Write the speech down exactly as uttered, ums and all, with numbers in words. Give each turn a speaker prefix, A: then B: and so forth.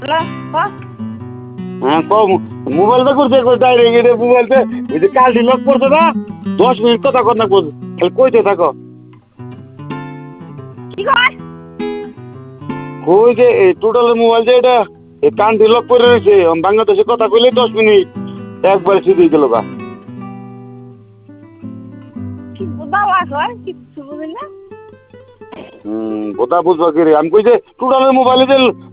A: hello ক
B: হ্যাঁ কম মোবাইলটা করছে ডাইরেক্ট এটা মোবাইলতে ওই যে কালটি লক করছে না দশ মিনিট কথা কর না কোন তাহলে কইতে থাকো
A: কি কয়
B: কই যে এই টোটালের মোবাইল যে এটা এই কানটি লক করে রয়েছে বাংলাদেশে কথা কইলে দশ মিনিট একবার শুধুই গেল গা
A: কি বাবা কয় কিছু বুঝি না
B: হুম কথা বুঝবা কি রে আমি কই যে টোটালের মোবাইলে যে